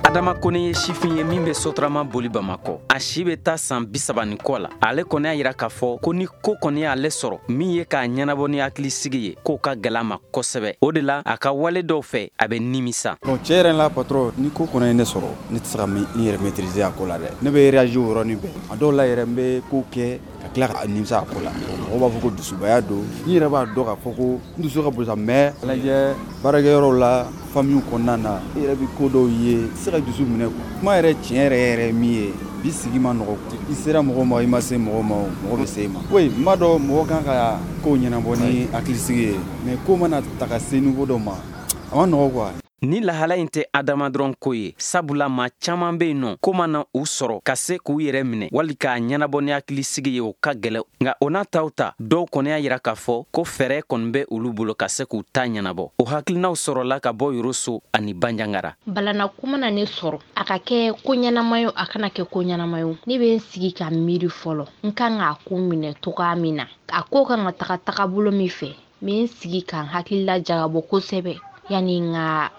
Adama Kone ye sifin ye min be sotrama boli Bamakɔ. A si be taa san 30 kɔ la. Ale kɔni y'a yira k'a fɔ ko ni ko kɔni y'ale sɔrɔ min ye k'a ɲɛnabɔ ni hakilisigi ye k'o ka gɛlɛ ma kosɛbɛ. O de la a ka wale dɔw fɛ a be nimisa. Bon cɛ yɛrɛ la patron ni ko kɔnɔ ye ne sɔrɔ ne tɛ se ka n yɛrɛ maîtriser a ko la dɛ. Ne bɛ réagir o yɔrɔnin bɛɛ. A dɔw la yɛrɛ n bɛ ko kɛ ka tila ka nimisa a ko la. Mɔgɔw b'a fɔ ko dusubaya don. N yɛrɛ b'a dɔn k'a fɔ ko n dusu ka bosa mais lajɛ baarakɛyɔrɔ la famille kɔnɔna na i yɛrɛ bɛ ko dɔw ye i se ka dusu minɛ quoi. Kuma yɛrɛ tiɲɛ yɛrɛ min ye bi sigi ma nɔgɔ. I sera mɔgɔ ma i ma se mɔgɔ ma mɔgɔ bɛ se i ma. Oui n b'a dɔn mɔgɔ kan ka ko ɲɛnabɔ ni hakilisigi ye mais ko mana ta ka se niveau dɔ ma a ma nɔgɔ quoi. Ni lahala in tɛ Adama dɔrɔn ko ye sabula maa caman be yen nɔ ko mana u sɔrɔ ka se k'u yɛrɛ minɛ wali k'a ɲɛnabɔ ni hakilisigi ye o ka gɛlɛ nka o n'a taw ta dɔw kɔni y'a yira k'a fɔ ko fɛɛrɛ kɔni bɛ olu bolo ka se k'u ta ɲɛnabɔ o hakilinaw sɔrɔla ka bɔ Yoroso ani Banjangara. Balana ko mana ne sɔrɔ a ka kɛ ko ɲɛnama ye a kana kɛ ko ɲɛnama ye ne bɛ n sigi ka miiri fɔlɔ n kan k'a ko minɛ togoya min na a ko kan ka taga bolo min fɛ n bɛ n sigi ka n hakili lajagabɔ kosɛbɛ yani nga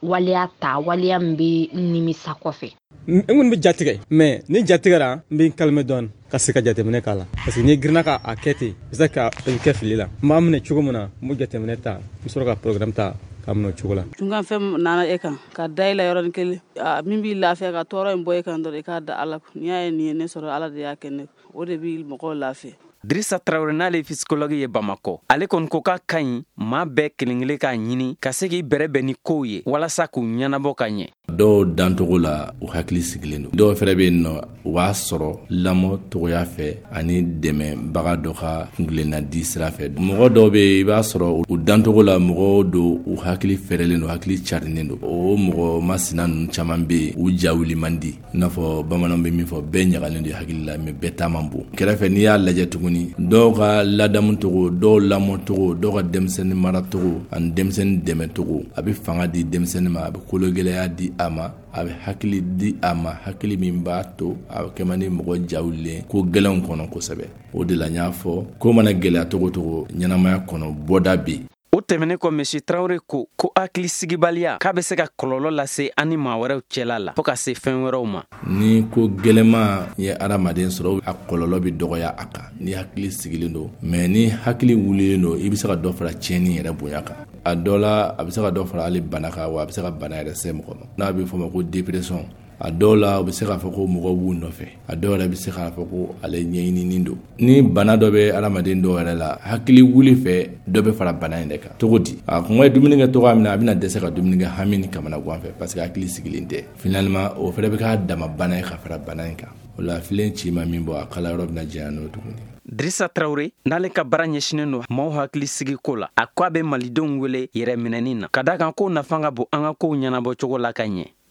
waliya min bɛ nimisa kɔfɛ. N kɔni bɛ jatigɛ mais ni jatigɛra n bɛ n kalmɛ dɔɔni ka se ka jateminɛ k'a la parce que ni girinna k'a kɛ ten i bɛ se ka kɛ fili la n b'a minɛ cogo min na n b'o jateminɛ ta n bɛ sɔrɔ ka programme ta ka minɛ o cogo la. Tunkan fɛn nana e kan ka da i la yɔrɔnin kelen min b'i lafiya ka tɔɔrɔ in bɔ e kan dɔrɔn i k'a da Ala kun n'i y'a ye nin ye ne sɔrɔ Ala de y'a kɛ ne o de b'i mɔgɔw lafiya. Drissa Traoré n'ale ye psychologue ye Bamakɔ. Ale kɔni ko k'a ka ɲi maa bɛɛ kelen kelen k'a ɲini ka se k'i bɛrɛbɛn ni kow ye walasa k'u ɲɛnabɔ ka ɲɛ. Dɔw dantogo la u hakili sigilen don dɔw fɛrɛ bɛ yen nɔ u b'a sɔrɔ lamɔ togoya fɛ ani dɛmɛbaga dɔ ka kungilenna di sira fɛ mɔgɔ dɔw bɛ yen i b'a sɔrɔ u dantogo la mɔgɔw don u hakili fɛrɛlen don hakili carinen don o mɔgɔ masina ninnu caman bɛ yen u ja wuli man di i n'a fɔ bamananw bɛ min fɔ bɛɛ ɲagalen don hakili la mais bɛɛ ta man bon kɛrɛfɛ n'i y'a lajɛ tuguni dɔw ka ladamu togo dɔw lamɔ togo dɔw ka denmisɛnnin mara togo ani denmisɛnnin dɛmɛ togo a bɛ fanga di denmisɛnnin ma a bɛ kologɛlɛya di a ma a bɛ hakili di a ma hakili min b'a to a bɛ kɛ man di mɔgɔ jawulen ko gɛlɛnw kɔnɔ kosɛbɛ o de la n y'a fɔ ko mana gɛlɛya togo togo ɲɛnamaya kɔnɔ bɔda bi. O tɛmɛnen kɔ Monsieur Traoré ko hakilisigibaliya k'a bɛ se ka kɔlɔlɔ lase ani maa wɛrɛw cɛla la fo ka se fɛn wɛrɛw ma. Ni ko gɛlɛma ye adamaden sɔrɔ a kɔlɔlɔ bɛ dɔgɔya a kan ni hakili sigilen don mais ni hakili wulilen don i bɛ se ka dɔ fara tiɲɛni yɛrɛ bonya kan a dɔ la a bɛ se ka dɔ fara hali bana kan wa a bɛ se ka bana yɛrɛ se mɔgɔ ma n'a bɛ fɔ ma ko dépression a dɔw la u bɛ se k'a fɔ ko mɔgɔw b'u nɔfɛ a dɔw yɛrɛ bɛ se k'a fɔ ko ale ɲɛɲininin don ni bana dɔ bɛ adamaden dɔw yɛrɛ la hakili wuli fɛ dɔ bɛ fara bana in de kan cogo di a kɔngɔ ye dumuni kɛ togoya min na a bɛna dɛsɛ ka dumuni kɛ hami ni kamana gan fɛ parce que hakili sigilen tɛ finalement o fɛnɛ bɛ k'a dama bana ye ka fara bana in kan o la filen ci ma min bɔ a kala yɔrɔ bɛna jɛya n'o tuguni. Drissa Traoré n'ale ka baara ɲɛsinen don maaw hakili sigi ko la a ko a bɛ malidenw wele yɛrɛ minɛni na ka da kan ko nafa ka bon an ka kow ɲɛnabɔ cogo la ka ɲɛ.